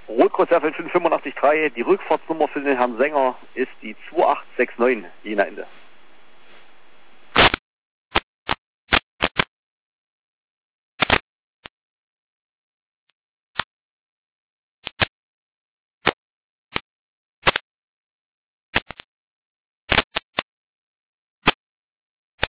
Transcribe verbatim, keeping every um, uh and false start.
Rotkreuz F N fünf fünfundachtzig Komma drei, die Rückfahrtsnummer für den Herrn Sänger ist die zwei acht sechs neun, je nach Ende.